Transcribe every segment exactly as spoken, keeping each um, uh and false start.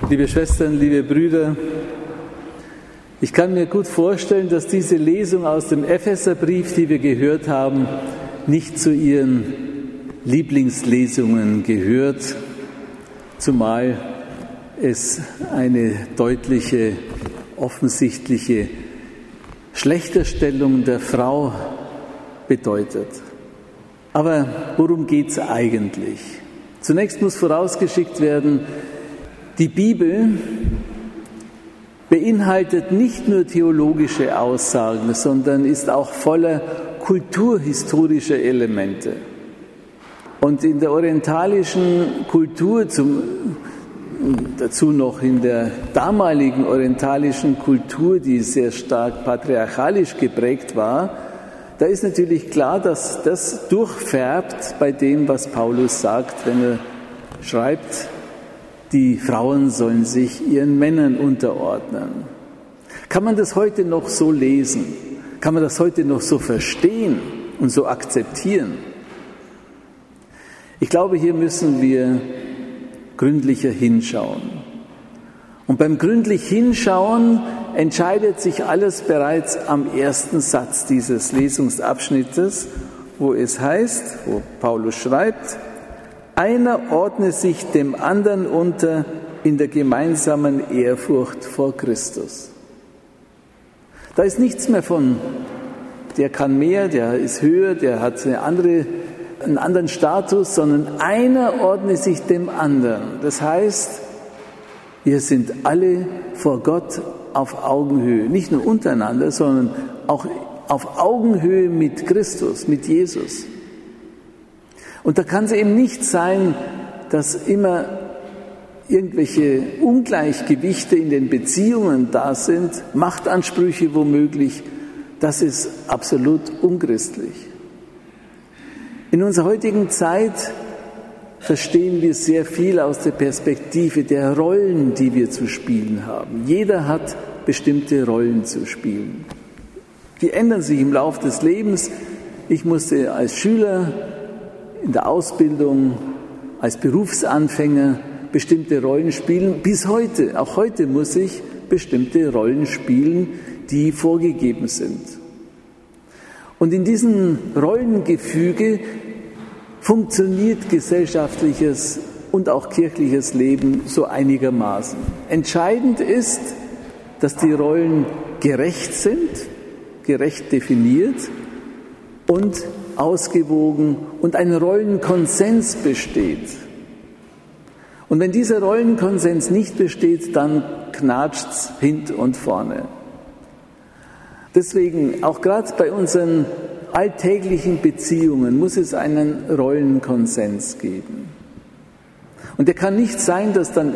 Liebe Schwestern, liebe Brüder, ich kann mir gut vorstellen, dass diese Lesung aus dem Epheserbrief, die wir gehört haben, nicht zu Ihren Lieblingslesungen gehört, zumal es eine deutliche, offensichtliche Schlechterstellung der Frau bedeutet. Aber worum geht es eigentlich? Zunächst muss vorausgeschickt werden, die Bibel beinhaltet nicht nur theologische Aussagen, sondern ist auch voller kulturhistorischer Elemente. Und in der orientalischen Kultur, zum, dazu noch in der damaligen orientalischen Kultur, die sehr stark patriarchalisch geprägt war, da ist natürlich klar, dass das durchfärbt bei dem, was Paulus sagt, wenn er schreibt, die Frauen sollen sich ihren Männern unterordnen. Kann man das heute noch so lesen? Kann man das heute noch so verstehen und so akzeptieren? Ich glaube, hier müssen wir gründlicher hinschauen. Und beim gründlich hinschauen entscheidet sich alles bereits am ersten Satz dieses Lesungsabschnittes, wo es heißt, wo Paulus schreibt, einer ordne sich dem anderen unter in der gemeinsamen Ehrfurcht vor Christus. Da ist nichts mehr von, der kann mehr, der ist höher, der hat eine andere, einen anderen Status, sondern einer ordne sich dem anderen. Das heißt, wir sind alle vor Gott auf Augenhöhe, nicht nur untereinander, sondern auch auf Augenhöhe mit Christus, mit Jesus. Und da kann es eben nicht sein, dass immer irgendwelche Ungleichgewichte in den Beziehungen da sind, Machtansprüche womöglich. Das ist absolut unchristlich. In unserer heutigen Zeit verstehen wir sehr viel aus der Perspektive der Rollen, die wir zu spielen haben. Jeder hat bestimmte Rollen zu spielen. Die ändern sich im Laufe des Lebens. Ich musste als Schüler in der Ausbildung, als Berufsanfänger bestimmte Rollen spielen. Bis heute, auch heute muss ich bestimmte Rollen spielen, die vorgegeben sind. Und in diesem Rollengefüge funktioniert gesellschaftliches und auch kirchliches Leben so einigermaßen. Entscheidend ist, dass die Rollen gerecht sind, gerecht definiert und ausgewogen und ein Rollenkonsens besteht. Und wenn dieser Rollenkonsens nicht besteht, dann knatscht's hint und vorne. Deswegen, auch gerade bei unseren alltäglichen Beziehungen muss es einen Rollenkonsens geben. Und der kann nicht sein, dass dann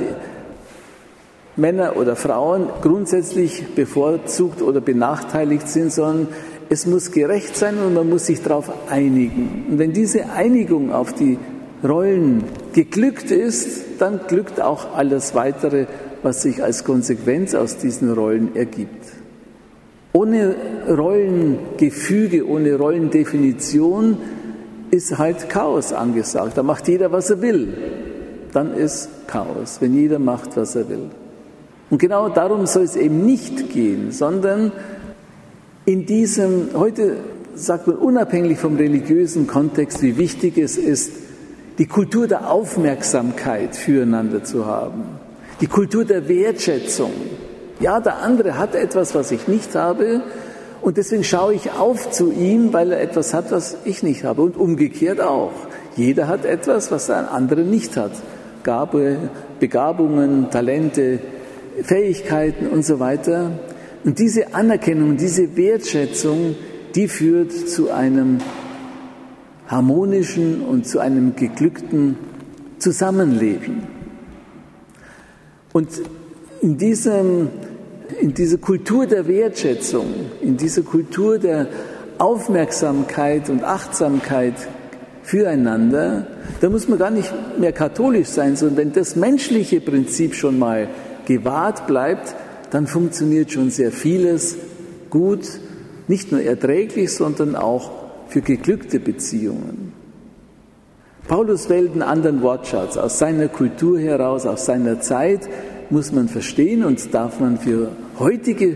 Männer oder Frauen grundsätzlich bevorzugt oder benachteiligt sind, sondern es muss gerecht sein und man muss sich darauf einigen. Und wenn diese Einigung auf die Rollen geglückt ist, dann glückt auch alles Weitere, was sich als Konsequenz aus diesen Rollen ergibt. Ohne Rollengefüge, ohne Rollendefinition ist halt Chaos angesagt. Da macht jeder, was er will. Dann ist Chaos, wenn jeder macht, was er will. Und genau darum soll es eben nicht gehen, sondern in diesem, heute sagt man unabhängig vom religiösen Kontext, wie wichtig es ist, die Kultur der Aufmerksamkeit füreinander zu haben. Die Kultur der Wertschätzung. Ja, der andere hat etwas, was ich nicht habe, und deswegen schaue ich auf zu ihm, weil er etwas hat, was ich nicht habe. Und umgekehrt auch. Jeder hat etwas, was ein anderer nicht hat. Gabe, Begabungen, Talente, Fähigkeiten und so weiter. Und diese Anerkennung, diese Wertschätzung, die führt zu einem harmonischen und zu einem geglückten Zusammenleben. Und in diesem In dieser Kultur der Wertschätzung, in dieser Kultur der Aufmerksamkeit und Achtsamkeit füreinander, da muss man gar nicht mehr katholisch sein, sondern wenn das menschliche Prinzip schon mal gewahrt bleibt, dann funktioniert schon sehr vieles gut, nicht nur erträglich, sondern auch für geglückte Beziehungen. Paulus wählt einen anderen Wortschatz aus seiner Kultur heraus, aus seiner Zeit. muss man verstehen und darf man für heutige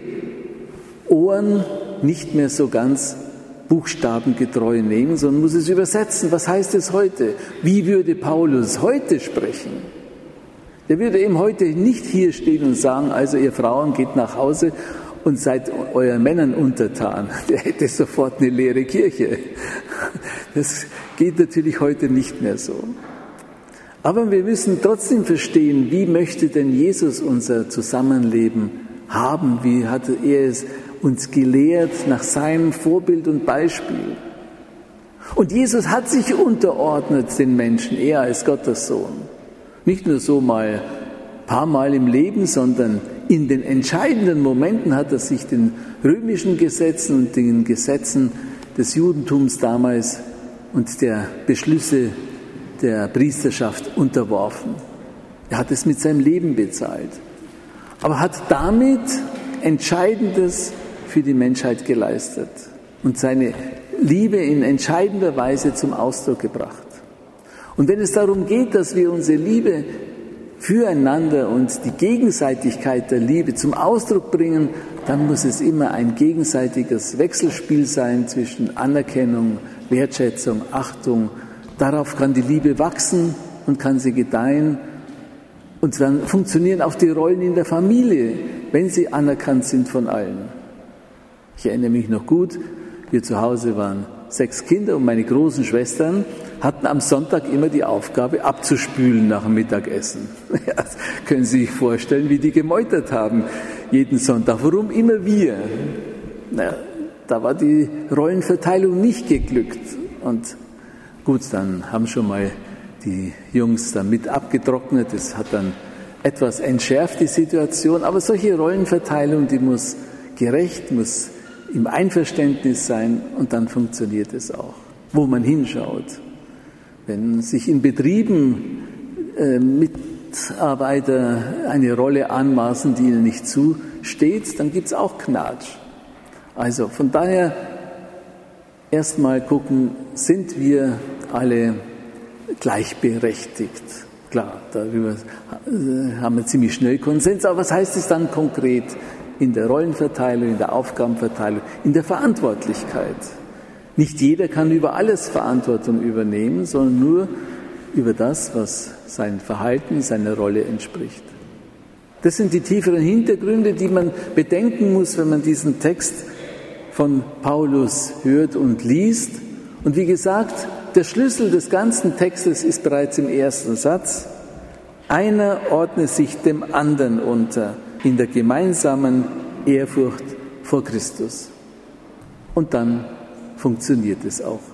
Ohren nicht mehr so ganz buchstabengetreu nehmen, sondern muss es übersetzen. Was heißt es heute? Wie würde Paulus heute sprechen? Der würde eben heute nicht hier stehen und sagen, also ihr Frauen geht nach Hause und seid euren Männern untertan. Der hätte sofort eine leere Kirche. Das geht natürlich heute nicht mehr so. Aber wir müssen trotzdem verstehen, wie möchte denn Jesus unser Zusammenleben haben? Wie hat er es uns gelehrt nach seinem Vorbild und Beispiel? Und Jesus hat sich unterordnet den Menschen, er als Gottes Sohn. Nicht nur so mal ein paar Mal im Leben, sondern in den entscheidenden Momenten hat er sich den römischen Gesetzen und den Gesetzen des Judentums damals und der Beschlüsse der Priesterschaft unterworfen. Er hat es mit seinem Leben bezahlt, aber hat damit Entscheidendes für die Menschheit geleistet und seine Liebe in entscheidender Weise zum Ausdruck gebracht. Und wenn es darum geht, dass wir unsere Liebe füreinander und die Gegenseitigkeit der Liebe zum Ausdruck bringen, dann muss es immer ein gegenseitiges Wechselspiel sein zwischen Anerkennung, Wertschätzung, Achtung. Darauf kann die Liebe wachsen und kann sie gedeihen. Und dann funktionieren auch die Rollen in der Familie, wenn sie anerkannt sind von allen. Ich erinnere mich noch gut, wir zu Hause waren sechs Kinder und meine großen Schwestern hatten am Sonntag immer die Aufgabe, abzuspülen nach dem Mittagessen. Ja, das können Sie sich vorstellen, wie die gemeutert haben jeden Sonntag. Warum immer wir? Na, da war die Rollenverteilung nicht geglückt. Und gut, dann haben schon mal die Jungs damit abgetrocknet. Das hat dann etwas entschärft, die Situation. Aber solche Rollenverteilung, die muss gerecht, muss im Einverständnis sein und dann funktioniert es auch, wo man hinschaut. Wenn sich in Betrieben äh, Mitarbeiter eine Rolle anmaßen, die ihnen nicht zusteht, dann gibt es auch Knatsch. Also von daher erstmal gucken, sind wir alle gleichberechtigt? Klar, darüber haben wir ziemlich schnell Konsens, aber was heißt es dann konkret in der Rollenverteilung, in der Aufgabenverteilung, in der Verantwortlichkeit? Nicht jeder kann über alles Verantwortung übernehmen, sondern nur über das, was sein Verhalten, seiner Rolle entspricht. Das sind die tieferen Hintergründe, die man bedenken muss, wenn man diesen Text von Paulus hört und liest. Und wie gesagt, der Schlüssel des ganzen Textes ist bereits im ersten Satz. Einer ordne sich dem anderen unter in der gemeinsamen Ehrfurcht vor Christus. Und dann funktioniert es auch.